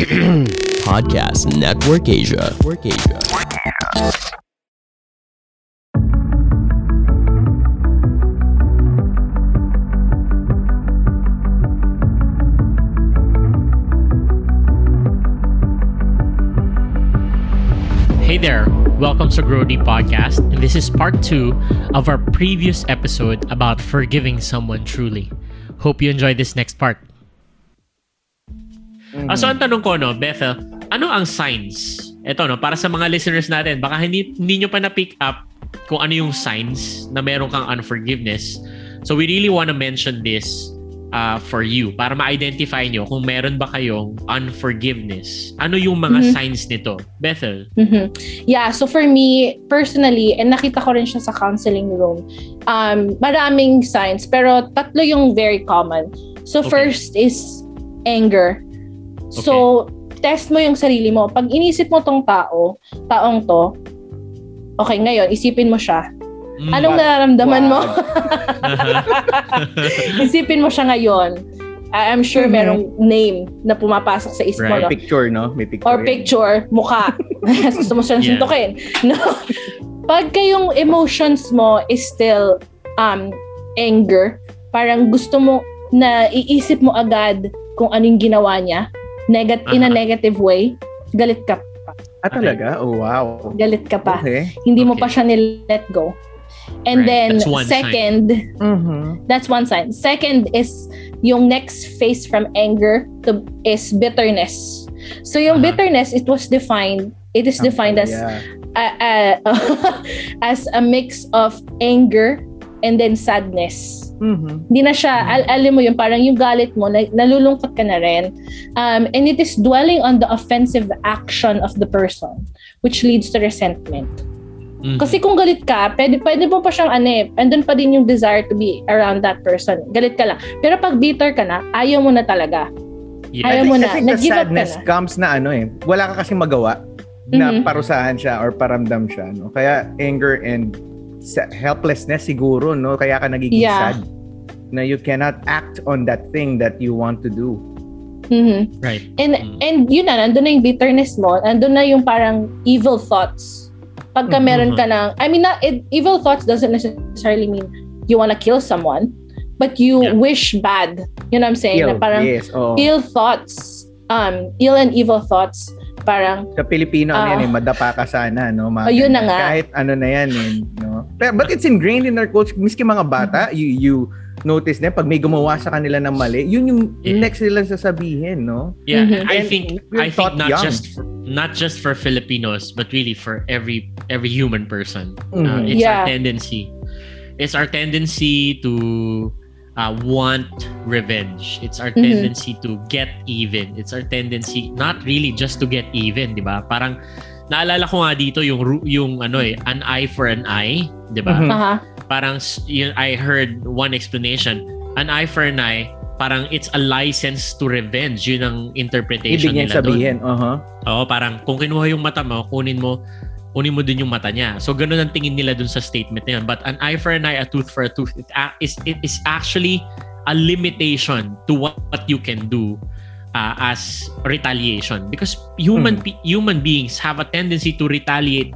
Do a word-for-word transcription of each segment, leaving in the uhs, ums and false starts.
Podcast Network Asia. Network Asia. Hey there, welcome to Grody Podcast, and this is part two of our previous episode about forgiving someone truly. Hope you enjoy this next part. Mm-hmm. Uh, so ang tanong ko, no, Bethel, ano ang signs? Ito, no, para sa mga listeners natin, baka hindi, hindi nyo pa na-pick up kung ano yung signs na meron kang unforgiveness. So we really want to mention this Uh, for you, para ma-identify nyo kung meron ba kayong unforgiveness. Ano yung mga mm-hmm. signs nito? Bethel? Mm-hmm. Yeah, so for me, personally, and nakita ko rin siya sa counseling room, um, maraming signs, pero tatlo yung very common. So okay. First is anger. Okay. So, test mo yung sarili mo. Pag inisip mo tong tao, taong to, okay, ngayon, isipin mo siya. Mm, Anong nararamdaman wow. mo? Isipin mo siya ngayon. I'm sure mm-hmm. merong name na pumapasok sa isip right. mo. No? Picture, no? May picture. Or picture, yan. Mukha. Gusto mo siyang yeah. suntukin. No? Pagka yung emotions mo is still um, anger, parang gusto mo na iisip mo agad kung anong ginawa niya, Negat- uh-huh. in a negative way, galit ka pa. Ah, talaga? Oh, wow. Galit ka pa. Okay. Hindi okay. mo pa siya nilet go. And right. then second, mm-hmm. that's one sign. Second is yung next phase from anger to is bitterness. So yung uh-huh. bitterness, it was defined. It is defined okay, as yeah. uh, uh, as a mix of anger and then sadness. Mm-hmm. Hindi na siya, al- alam mo yun, parang yung galit mo, na- nalulungkot ka na rin. Um, and it is dwelling on the offensive action of the person, which leads to resentment. Mm-hmm. Kasi kung galit ka, pwede, pwede mo pa siyang ano eh, andun pa din yung desire to be around that person. Galit ka lang. Pero pag bitter ka na, ayaw mo na talaga. Yeah. Ayaw mo na. I think the sadness na. comes na ano eh, wala ka kasi magawa na mm-hmm. parusahan siya or paramdam siya. No? Kaya anger and helplessness siguro, no? Kaya ka nagiging yeah. sad. Na you cannot act on that thing that you want to do. Mm-hmm. Right. And mm-hmm. and yun na, nandun na yung bitterness mo, nandun na yung parang evil thoughts. Pagka meron ka ng, I mean, not, it, evil thoughts doesn't necessarily mean you wanna kill someone, but you yeah. wish bad. You know what I'm saying? Ill, na parang yes, oh. ill thoughts, um, ill and evil thoughts, parang... Sa Pilipino, uh, ano yan eh, madapa ka sana, no? Mga, oh, yun na nga. Kahit ano na yan, eh, no? But, but it's ingrained in our culture. Miski mga bata, you, you notice na pag may gumawa sa kanila ng mali, yun yung yeah. next nilang sasabihin, no? Yeah, mm-hmm. I think I think not young. just for, not just for Filipinos, but really for every every human person. Mm-hmm. Uh, it's yeah. our tendency. It's our tendency to uh, want revenge. It's our mm-hmm. tendency to get even. It's our tendency not really just to get even, 'di ba? Parang naalala ko nga dito yung yung ano eh, an eye for an eye, 'di ba? Mm-hmm. Uh-huh. Parang yun, I heard one explanation, an eye for an eye, parang it's a license to revenge. Yun ang interpretation ibig nila sabihin, doon. Uh-huh. Oo, parang kung kinuha yung mata mo, kunin mo, kunin mo din yung mata niya. So ganun ang tingin nila dun sa statement na yun. But an eye for an eye, a tooth for a tooth, it is it is actually a limitation to what, what you can do uh, as retaliation. Because human hmm. pe- human beings have a tendency to retaliate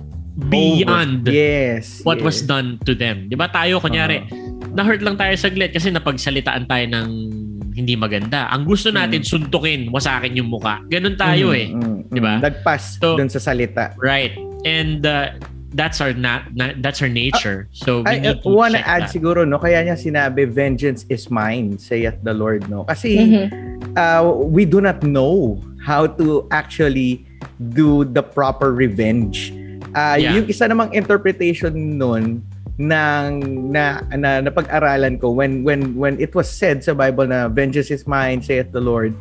beyond Over. yes, what yes. was done to them. Di ba tayo, kunyari, uh-huh. na-hurt lang tayo saglit kasi napagsalitaan tayo ng hindi maganda. Ang gusto natin, mm. suntukin, wasakin yung muka. Ganun tayo mm, eh. Mm, di ba? Nagpas so, dun sa salita. Right. And uh, that's our na- na- that's our nature. So we I need to uh, wanna check add that. siguro, no? Kaya niya sinabi, vengeance is mine, saith the Lord, no? Kasi mm-hmm. uh, we do not know how to actually do the proper revenge. Uh, yeah. Yung isa namang interpretation nun ng na, na napag-aralan ko when when when it was said sa Bible na vengeance is mine, saith the Lord.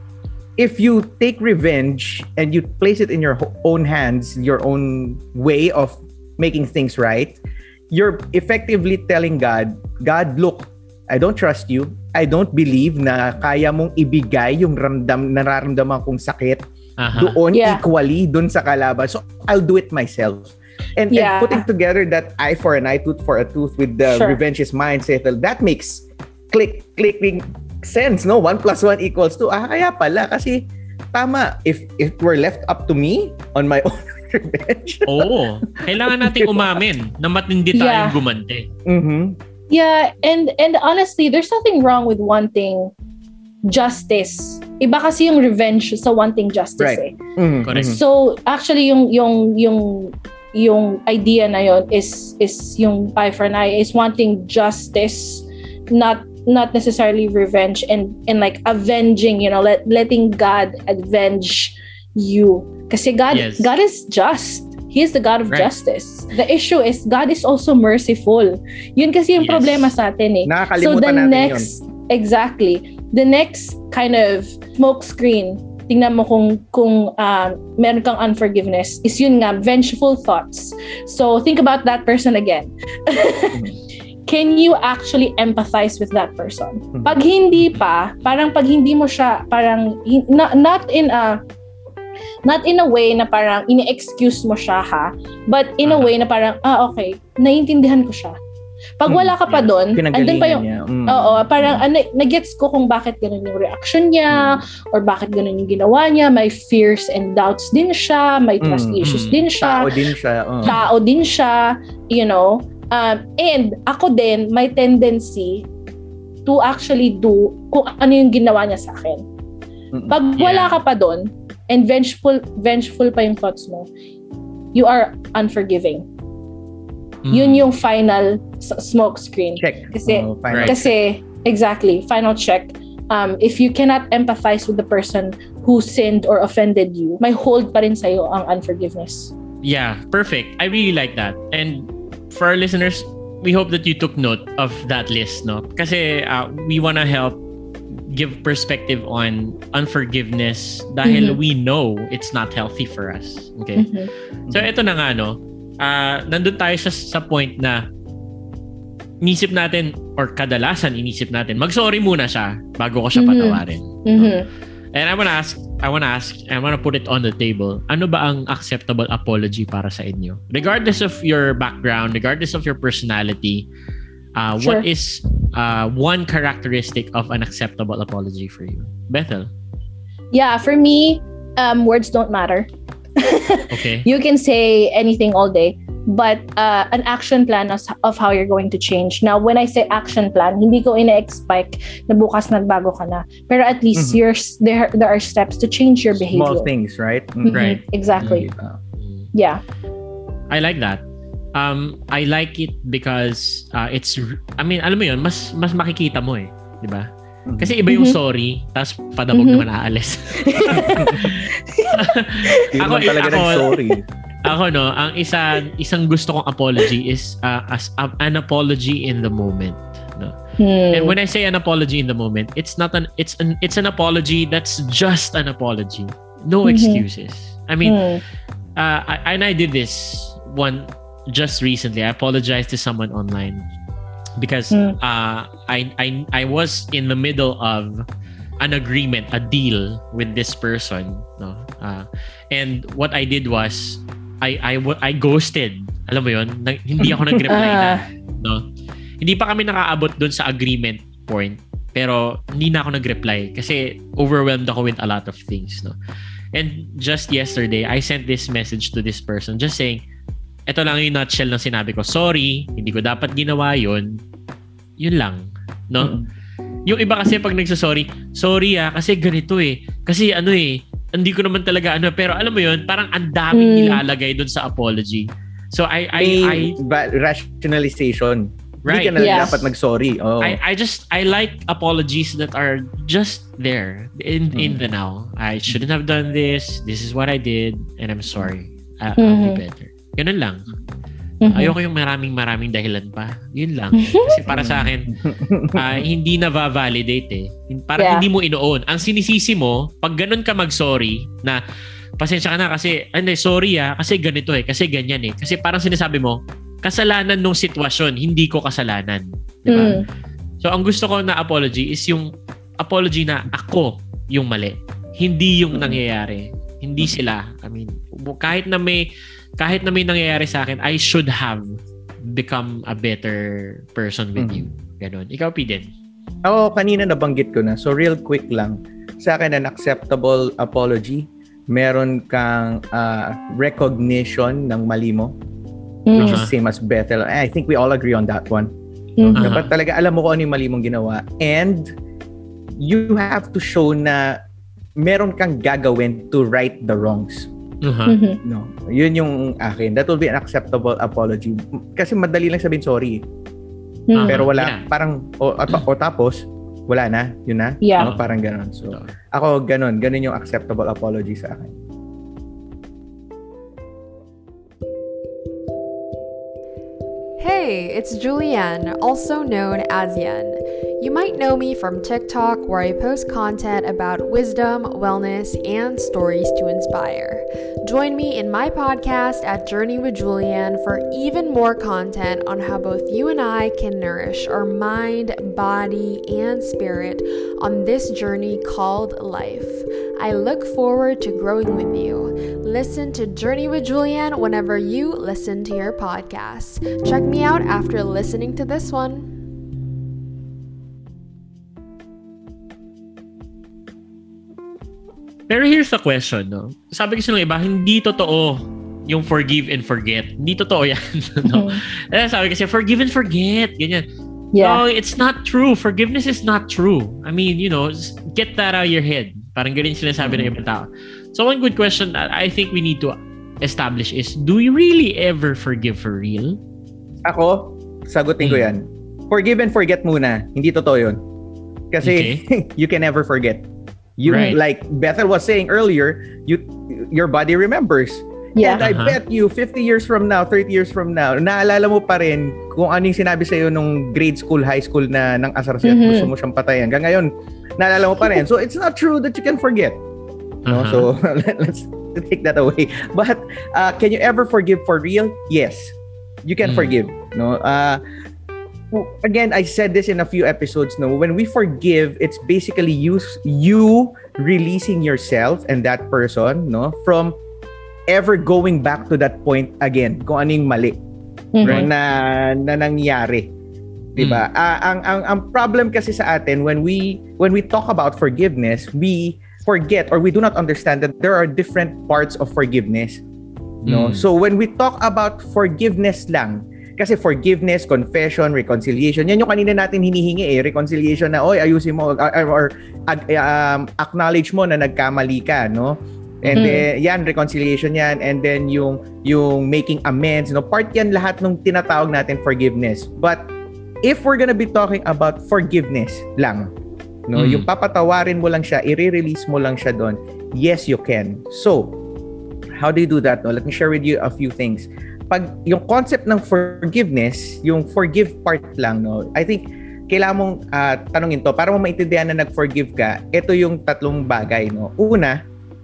If you take revenge and you place it in your own hands, your own way of making things right, you're effectively telling God, God, look, I don't trust you. I don't believe na kaya mong ibigay yung ramdam, nararamdaman kong sakit uh-huh. doon yeah. equally doon sa kalaban. So I'll do it myself. And, yeah. and putting together that eye for an eye, tooth for a tooth with the sure. revenge is mine, that makes click, clicking sense, no? One plus one equals two. Ah, kaya pala. Kasi tama. If it were left up to me on my own revenge. Oo. Kailangan nating umamin na matindi tayong Yeah. gumante. Mm-hmm. Yeah, and and honestly, there's nothing wrong with wanting justice. Iba kasi yung revenge sa wanting justice Right. eh. Mm-hmm. Correct. So actually yung yung yung yung idea na yon is is yung eye for an eye is wanting justice, not not necessarily revenge and and like avenging, you know, let, letting God avenge you. Kasi God Yes. God is just. He is the God of Right. justice. The issue is God is also merciful. Yun kasi yung Yes. problema sa atin eh. Nakakalimutan So the natin next, exactly, the next kind of smoke screen, tingnan mo kung kung uh, meron kang unforgiveness, is yun nga, vengeful thoughts. So think about that person again. Can you actually empathize with that person? Pag hindi pa, parang pag hindi mo siya, parang, not, not in a, not in a way na parang ini-excuse mo siya ha, but in a Uh-huh. way na parang, ah okay, naiintindihan ko siya. Pag wala ka pa Yes. doon, andun pa yung, niya. Mm. oo, parang ano, nag-gets ko kung bakit ganun yung reaction niya, or bakit ganun yung ginawa niya, may fears and doubts din siya, may trust Mm, issues mm. din siya, Tao din siya. Oh. tao din siya, you know, um, and ako din, may tendency to actually do kung ano yung ginawa niya sa akin. Mm-mm. Pag wala Yeah. ka pa doon, and vengeful, vengeful pa yung thoughts mo, you are unforgiving. Mm. Yun yung final s- smoke screen. Check. Kasi, Oh, final Right. kasi, exactly, final check. Um, if you cannot empathize with the person who sinned or offended you, may hold pa rin sa'yo ang unforgiveness. Yeah, perfect. I really like that. And for our listeners, we hope that you took note of that list, no? Kasi uh, we want to help give perspective on unforgiveness dahil Mhm. we know it's not healthy for us. Okay? Mhm. So ito na nga, no? Uh, nandun tayo sa, sa point na inisip natin or kadalasan inisip natin, mag-sorry muna siya bago ko siya Mhm. patawarin. Mhm. And I wanna ask, I wanna ask, I wanna put it on the table. Ano ba ang acceptable apology para sa inyo? Regardless of your background, regardless of your personality, uh, Sure. what is uh, one characteristic of an acceptable apology for you? Bethel? Yeah, for me, um, words don't matter. Okay. You can say anything all day, but uh, an action plan of, of how you're going to change. Now, when I say action plan, hindi ko ina-expect na bukas nagbago ka na. Pero at least Mhm. you're, there there are steps to change your behavior. Small things, right? Mhm, Right. Exactly. Uh, Yeah. I like that. Um, I like it because uh, it's, I mean, alam mo yun, mas mas makikita mo eh. Di ba? Kasi iba yung Mhm. sorry, tapos padabog Mhm. naman aalis. Hindi Ako- naman talaga ako- nag-sorry. Ako no, ang isa isang gusto kong apology is uh, as uh, an apology in the moment, no. Hmm. And when I say an apology in the moment, it's not an it's an it's an apology that's just an apology. No Mhm. excuses. I mean, Hmm. uh, I, and I did this one just recently. I apologized to someone online because Mm. uh, I I I was in the middle of an agreement, a deal with this person, no. Uh, and what I did was I I w- I ghosted. Alam mo 'yon? Nag- hindi ako nag-reply na, Ah. no. Hindi pa kami nakaabot doon sa agreement point, pero hindi na ako nag-reply kasi overwhelmed ako with a lot of things, no. And just yesterday, I sent this message to this person just saying, ito lang yung nutshell ng sinabi ko. Sorry, hindi ko dapat ginawa yun. Yun lang. No? Mm. Yung iba kasi pag nagsasorry, sorry ah, kasi ganito eh. Kasi ano eh, hindi ko naman talaga ano. Pero alam mo yun, parang ang daming Mm. nilalagay dun sa apology. So I, I, May I, ba- rationalization. right. Hindi ka na Yeah. dapat mag-sorry. Oh. I, I just I like apologies that are just there in in the now. I shouldn't have done this. This is what I did, and I'm sorry. I, I'll Mhm. be better. Ganun lang. Mhm. Ayoko yung maraming maraming dahilan pa. Yun lang. Kasi para sa akin, ah, hindi na va-validate eh. Parang Yeah. hindi mo ino-own. Ang sinisisi mo, pag ganun ka mag-sorry, na pasensya ka na kasi, ano, sorry ah, kasi ganito eh, kasi ganyan eh. Kasi parang sinasabi mo, kasalanan nung sitwasyon, hindi ko kasalanan. Di ba? Mm. So, ang gusto ko na apology is yung apology na ako yung mali. Hindi yung nangyayari. Hindi sila. I mean, kahit na may kahit na may nangyayari sa akin, I should have become a better person with Mm. you. Ganon. Ikaw, Piden. Ako, kanina nabanggit ko na. So, real quick lang. sa akin an acceptable apology. Meron kang uh, recognition ng mali mo. Mm. Which is same as Bethel. I think we all agree on that one. Mm-hmm. No? Dapat talaga alam mo kung ano yung mali mong ginawa. And you have to show na meron kang gagawin to right the wrongs. Uh-huh. Mm-hmm. No, yun yung akin. That will be an acceptable apology. Kasi madali lang sabihin sorry. Mm-hmm. Pero wala, yeah. parang, o, o, o tapos, wala na, yun na. Yeah. No, parang ganon. So, ako ganon. Ganon yung acceptable apology sa akin. Hey, it's Julianne, also known as Yen. You might know me from TikTok, where I post content about wisdom, wellness, and stories to inspire. Join me in my podcast at Journey with Julianne for even more content on how both you and I can nourish our mind, body, and spirit on this journey called life. I look forward to growing with you. Listen to Journey with Julianne whenever you listen to your podcast. Check me out after listening to this one. Pero here's the question, no? Sabi kasi ng iba, hindi totoo yung forgive and forget. Hindi totoo yan. No? Mm-hmm. Sabi kasi, forgive and forget. Ganyan. Yeah. No, it's not true. Forgiveness is not true. I mean, you know, get that out of your head. Parang ganyan sinasabi mm-hmm. ng ibang tao. So one good question that I think we need to establish is, do we really ever forgive for real? Ako, sagutin ko yan. Forgive and forget muna. Hindi totoo yun. Kasi okay. You can never forget. You right. Like Bethel was saying earlier, you your body remembers. Yeah. And I uh-huh. bet you fifty years from now, thirty years from now, naalala mo pa rin kung ano yung sinabi sa'yo nung grade school, high school na ng asar siya, mm-hmm. gusto mo siyang patayan. Hanggang ngayon, naalala mo pa rin. So it's not true that you can forget. No? Uh-huh. So let's take that away. But uh, can you ever forgive for real? Yes. You can mm. forgive. No. Uh, Again, I said this in a few episodes. No, when we forgive, it's basically you you releasing yourself and that person, no, from ever going back to that point again. Kung ano yung mali, mm-hmm. no, na na nangyari, diba? Mm. Uh, ang ang ang problem kasi sa atin when we when we talk about forgiveness, we forget or we do not understand that there are different parts of forgiveness. No, mm. So when we talk about forgiveness lang. Kasi forgiveness, confession, reconciliation, yan yung kanina natin hinihingi eh. Reconciliation na, oy, ayusin mo, or, or um, acknowledge mo na nagkamali ka, no? And mm. then, yan, reconciliation yan. And then, yung, yung making amends, no? Part yan lahat nung tinatawag natin forgiveness. But, if we're gonna be talking about forgiveness lang, no? Mm. Yung papatawarin mo lang siya, i-release mo lang siya doon, yes, you can. So, how do you do that, no? Let me share with you a few things. Pag yung concept ng forgiveness, yung forgive part lang, no, I think kailangan mong uh, tanungin to para mo maintindihan na nag-forgive ka. Ito yung tatlong bagay, no. Una,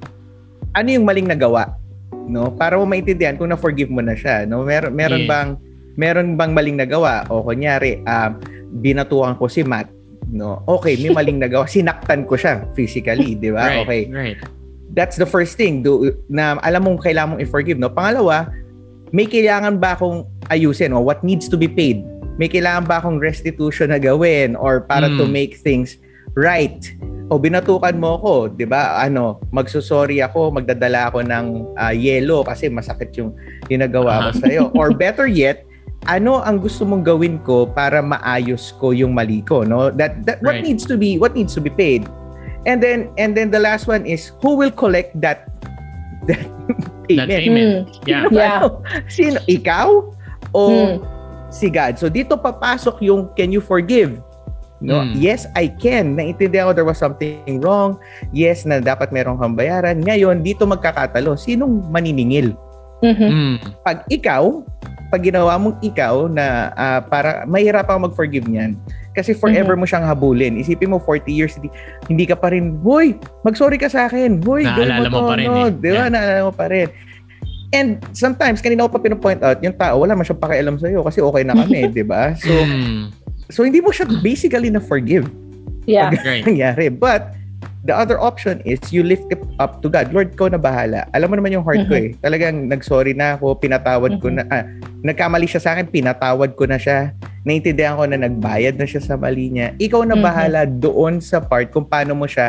ano yung maling nagawa, no, para mo maintindihan kung na-forgive mo na siya, no. Mer- meron yeah. bang meron bang maling nagawa? O kunyari, uh, binatukan ko si Matt, no. Okay, may maling nagawa, sinaktan ko siya physically, di ba? Right, okay. Right. That's the first thing do, na alam mong kailangan mong i-forgive, no. Pangalawa, may kailangan ba akong ayusin o what needs to be paid? May kailangan ba akong restitution na gawin or para mm. to make things right? O binatukan mo ako, 'di ba? Ano, magsusorry ako, magdadala ako ng uh, yelo kasi masakit yung ginagawa ko sa iyo. Or better yet, ano ang gusto mong gawin ko para maayos ko yung mali ko, no? That that what right. needs to be what needs to be paid. And then and then the last one is who will collect that that payment. That payment. Mm. Yeah. yeah. Sino? Ikaw? O mm. si God? So dito papasok yung can you forgive? No? Mm. Yes, I can. Naintindihan ko there was something wrong. Yes, na dapat merong kang bayaran. Ngayon, dito magkakatalo. Sinong maniningil? Mm-hmm. Mm. Pag ikaw, pag ginawa mong ikaw na uh, para mahirap kang mag-forgive niyan. Kasi forever mm-hmm. mo siyang habulin. Isipin mo, forty years, hindi, hindi ka pa rin, hoy, mag-sorry ka sa akin. Hoy, naalala mo, mo pa rin no? eh. Di ba? Yeah. Naalala mo pa rin. And sometimes, kanina ko pa pinopoint out, yung tao, wala man siyang pakialam sa'yo kasi okay na kami, di ba? So, mm. so hindi mo siya basically na-forgive. Yeah. Right. Nangyari. But, the other option is you lift it up to God. Lord, ko na bahala. Alam mo naman yung heart mm-hmm. ko eh. Talagang nag-sorry na ako, pinatawad mm-hmm. ko na, ah, nagkamali siya sa akin, pinatawad ko na siya. Naintindihan ko na nagbayad na siya sa mali niya. Ikaw na bahala mm-hmm. doon sa part kung paano mo siya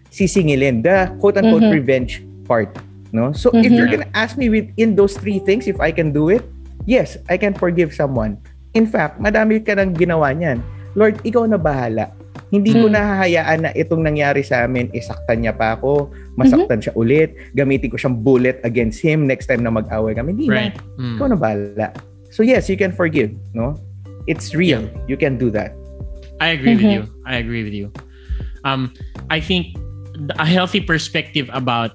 sisingilin, the quote-unquote Mm-hmm. revenge part. No? So Mm-hmm. if you're gonna ask me within those three things, if I can do it, yes, I can forgive someone. In fact, madami ka nang ginawa niyan. Lord, ikaw na bahala. Hindi ko Mm. nahahayaan na itong nangyari sa amin, isaktan niya pa ako, masaktan siya ulit, gamitin ko siyang bullet against him next time na mag-away kami. Hindi Right. na. Mm. Ikaw na bahala. So yes, you can forgive, no? It's real. You can do that. I agree with Mhm. you. I agree with you. Um, I think a healthy perspective about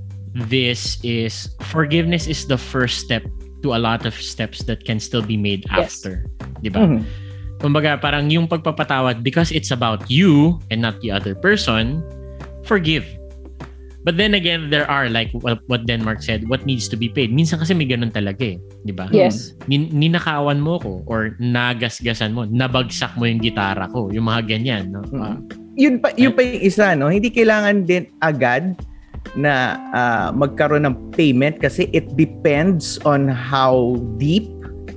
this is forgiveness is the first step to a lot of steps that can still be made Yes. after. Diba? Mhm. Kumbaga, parang yung pagpapatawad, because it's about you and not the other person, forgive. But then again, there are, like what, what Denmark said, what needs to be paid. Minsan kasi may ganun talaga eh. Diba? Yes. Nin- ninakawan mo ko or nagasgasan mo, nabagsak mo yung gitara ko. Yung mga ganyan. No? Mm. Ah, Yun pa, yun pa yung isa, no? Hindi kailangan din agad na ah, magkaroon ng payment kasi it depends on how deep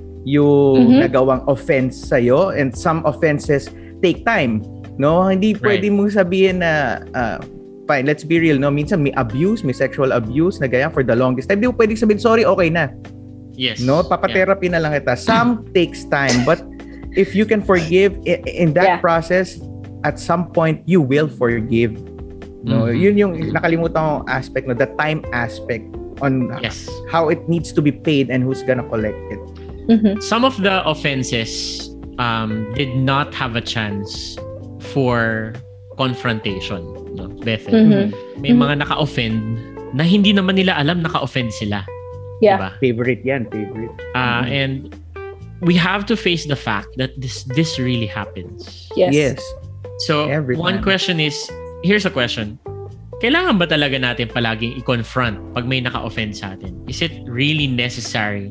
yung Mhm. nagawang offense sa'yo, and some offenses take time, no? Hindi pwede mong sabihin na ah, fine, let's be real, no? Minsan may abuse, may sexual abuse na ganyan for the longest time. Hindi mo pwedeng sabihin, sorry, okay na. yes. No? Papatherapy na lang kita. Some takes time, but if you can forgive i- in that Yeah. process, at some point you will forgive. No, Mhm. yun yung nakalimutan kong aspect, no, the time aspect on Yes. how it needs to be paid and who's gonna collect it. Mhm. Some of the offenses um, did not have a chance for confrontation. No? Bethel. Mhm. May mga naka-offend na hindi naman nila alam naka-offend sila. Yeah. Diba? Favorite yan, favorite. Uh, Mhm. And we have to face the fact that this this really happens. Yes. Yes. So, Every one time. question is, here's a question. Kailangan ba talaga natin palaging i-confront pag may naka-offend sa atin? Is it really necessary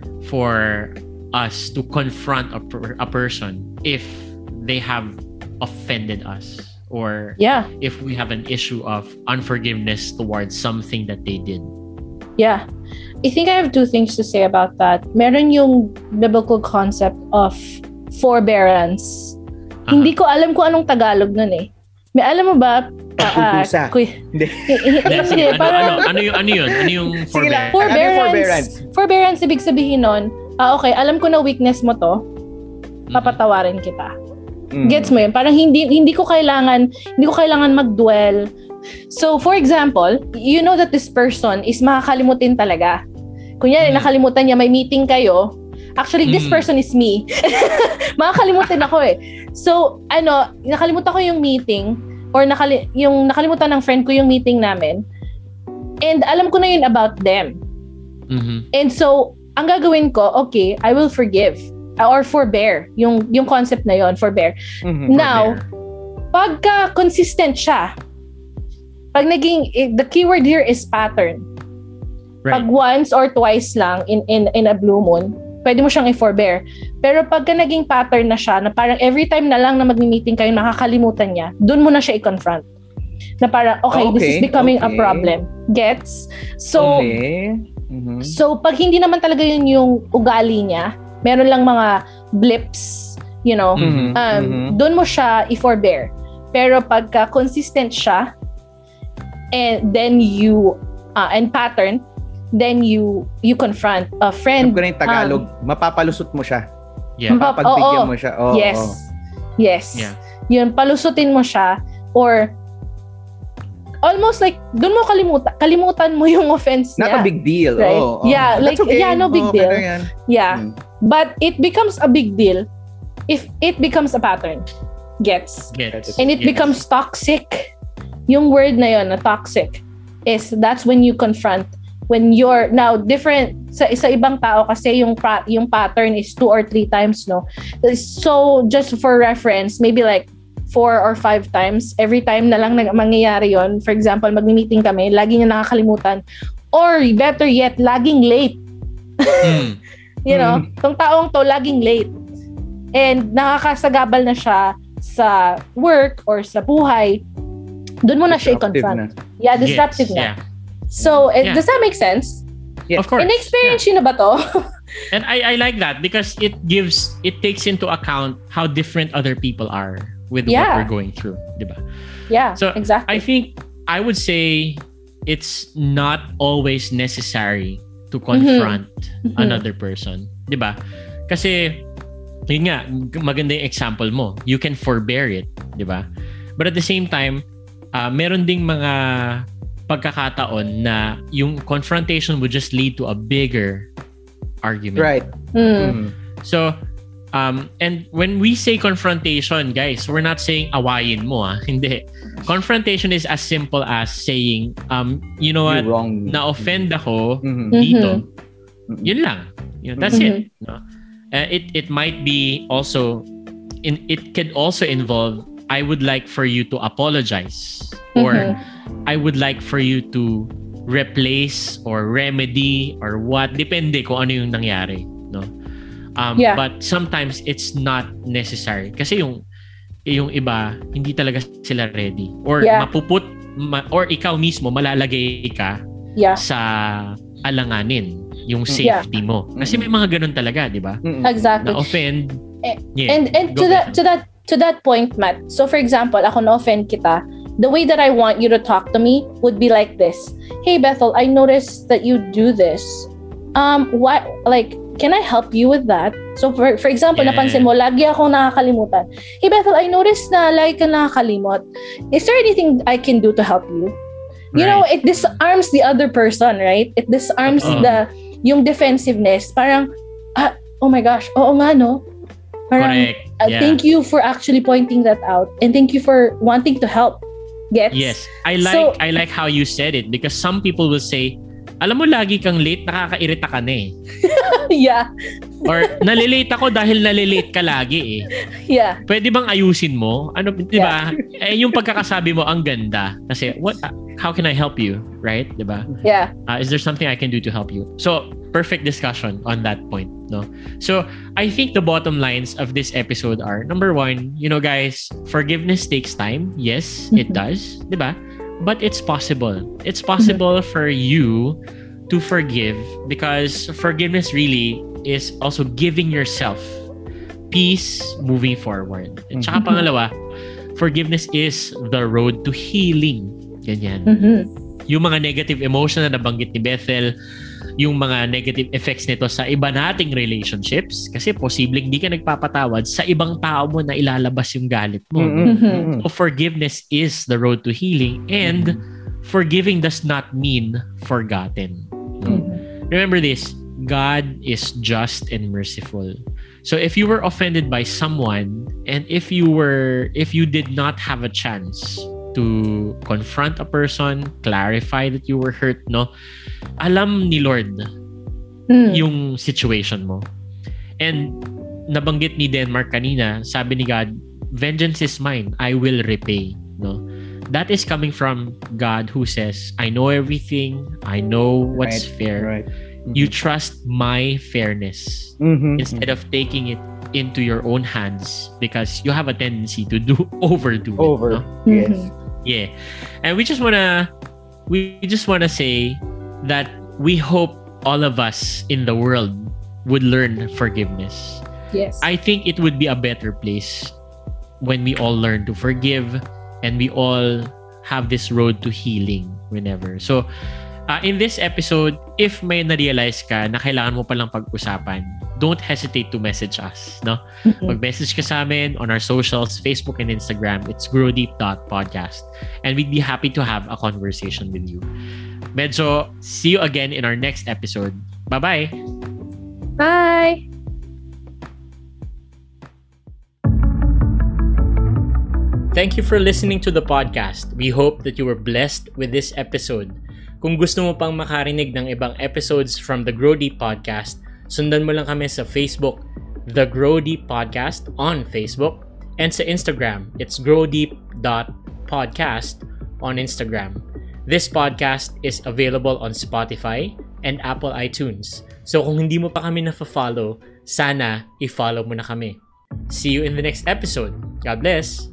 for us to confront a, per- a person if they have offended us? Or Yeah. if we have an issue of unforgiveness towards something that they did? Yeah. I think I have two things to say about that. Meron yung biblical concept of forbearance. Uh-huh. Hindi ko alam kung anong Tagalog nun eh. May alam mo ba? ah, Kukusa. kuy- Hindi. Hindi, sige, ano, parang- ano, ano, yung, ano yun? Ano yung Sige lang. forbearance? Forbearance. Ano yung forbearance? Forbearance, ibig sabihin nun, ah, okay, alam ko na weakness mo to, Mhm. papatawarin kita. Mm. Gets mo yun? Parang hindi hindi ko kailangan, hindi ko kailangan mag-dwell. So, for example, you know that this person is makakalimutin talaga. Kunyari, Mm. nakalimutan niya, may meeting kayo. Actually, this Mm. person is me. Makakalimutan ako eh. So, ano, nakalimutan ko yung meeting or nakali yung nakalimutan ng friend ko yung meeting namin. And alam ko na yun about them. Mhm. And so, ang gagawin ko, okay, I will forgive uh, or forbear. Yung yung concept na yon, forbear. Mhm. Now, pagka consistent siya, pag naging, eh, the keyword here is pattern. Right. Pag once or twice lang in in in a blue moon, pwede mo siyang i-forbear. Pero pagka naging pattern na siya, na parang every time na lang na mag-meeting kayo, nakakalimutan niya, dun mo na siya i-confront. Na parang, okay, this is Okay, becoming a okay. problem. Gets? So, Okay. Mhm. so pag hindi naman talaga yun yung ugali niya, meron lang mga blips, you know, Mhm. um, Mhm. doon mo siya i-forbear. Pero pagka consistent siya, and then you, uh, and pattern, then you you confront a Alam friend. ko na yung Tagalog, mapapalusot mo siya. Yeah. Mapap- Mapapagbigyan oo. mo siya. Oo, yes. oo. Yes. Yeah. Yun, palusutin mo siya or almost like doon mo kalimutan kalimutan mo yung offense Not niya. a big deal. Right. Oo, oo. Yeah, That's like, yeah, no big Oo, okay deal. na yan. Yeah. Mm. But it becomes a big deal if it becomes a pattern. Gets. Gets. And it Yes. becomes toxic. Yung word na yun, na toxic, is that's when you confront, when you're, now, different, sa, sa ibang tao kasi yung, pa, yung pattern is two or three times, no? So, just for reference, maybe like four or five times, every time na lang nag- mangyayari yon. For example, mag-meeting kami, lagi niya nakakalimutan. Or, better yet, laging late. Mm. You know, Mm. tong taong to, laging late. And nakakasagabal na siya sa work or sa buhay, doon mo na siya Disruptive i-confront. na. Yeah, disruptive Yes, na. yeah. So, eh, Yeah. does that make sense? Yes. Of course. In-experience yun na ba to? And I, I like that because it gives, it takes into account how different other people are with Yeah. what we're going through, diba? Yeah, So, exactly. I think I would say it's not always necessary to confront mm-hmm. another person. Diba? Kasi, yun nga, maganda yung example mo. You can forbear it. Diba? But at the same time, uh, meron ding mga pagkakataon na yung confrontation would just lead to a bigger argument. Right. Mm. So, um, and when we say confrontation, guys, we're not saying awayin mo, ah. Hindi. Confrontation is as simple as saying, um, you know what, na-offend ako mm-hmm. dito. Mm-hmm. Yun lang. You know, that's mm-hmm. it. No? Uh, it it might be also, in it could also involve, I would like for you to apologize. Or mm-hmm. I would like for you to replace or remedy or what. Depende kung ano yung nangyari. No? Um, yeah. But sometimes it's not necessary. Kasi yung yung iba, hindi talaga sila ready. Or yeah. mapuput, ma, or ikaw mismo, malalagay ka yeah. sa alanganin yung safety yeah. mo. Kasi may mga ganun talaga, di ba? Exactly. Na-offend. Yeah. And, and to that, to that to that point, Matt, so for example, ako na-offend kita, the way that I want you to talk to me would be like this. Hey, Bethel, I noticed that you do this. Um, what, like, can I help you with that? So, for for example, yeah. napansin mo, lagi akong nakakalimutan. Hey, Bethel, I noticed na lagi ka nakakalimot. Is there anything I can do to help you? You right. know, it disarms the other person, right? It disarms uh-huh. the, yung defensiveness. Parang, ah, oh my gosh, oo nga, no? Parang, Correct. Uh, yeah. thank you for actually pointing that out. And thank you for wanting to help. Gets? Yes. I like so, I like how you said it because some people will say, alam mo, lagi kang late, nakakairita ka na eh. yeah. Or, nalilate ako dahil nalilate ka lagi eh. Yeah. Pwede bang ayusin mo? Ano, di ba? Yeah. Eh, yung pagkakasabi mo, ang ganda. Kasi, what, uh, how can I help you? Right? Di ba? Yeah. Uh, is there something I can do to help you? So, perfect discussion on that point. No? So, I think the bottom lines of this episode are, number one, you know, guys, forgiveness takes time. Yes, mm-hmm. it does. Di ba? But it's possible. It's possible for you to forgive because forgiveness really is also giving yourself peace moving forward. At saka pangalawa, forgiveness is the road to healing. Ganyan. Mm-hmm. Yung mga negative emotion na nabanggit ni Bethel, yung mga negative effects nito sa iba nating relationships kasi posibleng hindi ka nagpapatawad sa ibang tao mo na ilalabas yung galit mo. Mm-hmm. So forgiveness is the road to healing and forgiving does not mean forgotten. No? Mm-hmm. Remember this, God is just and merciful. So if you were offended by someone and if you were if you did not have a chance to confront a person, clarify that you were hurt, no? Alam ni Lord mm. yung situation mo. And nabanggit ni Denmark kanina, sabi ni God, vengeance is mine, I will repay, no? That is coming from God who says, I know everything, I know what's right. fair. Right. Mm-hmm. You trust my fairness mm-hmm. instead of taking it into your own hands because you have a tendency to do overdo Over. it. No? Yes. Mm-hmm. Yeah. And we just wanna we just wanna say that we hope all of us in the world would learn forgiveness. Yes. I think it would be a better place when we all learn to forgive and we all have this road to healing whenever. So, uh, in this episode, if may na-realize ka na kailangan mo palang pag-usapan, don't hesitate to message us, no? Mm-hmm. Mag-message ka sa amin on our socials, Facebook and Instagram. It's grow deep dot podcast. And we'd be happy to have a conversation with you. Medyo, see you again in our next episode. Bye-bye! Bye! Thank you for listening to the podcast. We hope that you were blessed with this episode. Kung gusto mo pang makarinig ng ibang episodes from the Grow Deep Podcast, sundan mo lang kami sa Facebook, The Grow Deep Podcast on Facebook, and sa Instagram, it's grow deep dot podcast on Instagram. This podcast is available on Spotify and Apple iTunes. So kung hindi mo pa kami na-follow, sana i-follow mo na kami. See you in the next episode. God bless!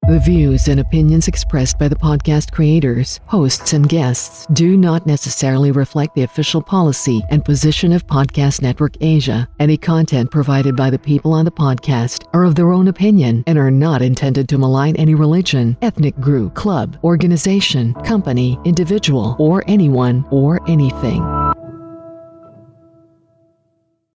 The views and opinions expressed by the podcast creators, hosts, and guests do not necessarily reflect the official policy and position of Podcast Network Asia. Any content provided by the people on the podcast are of their own opinion and are not intended to malign any religion, ethnic group, club, organization, company, individual, or anyone or anything.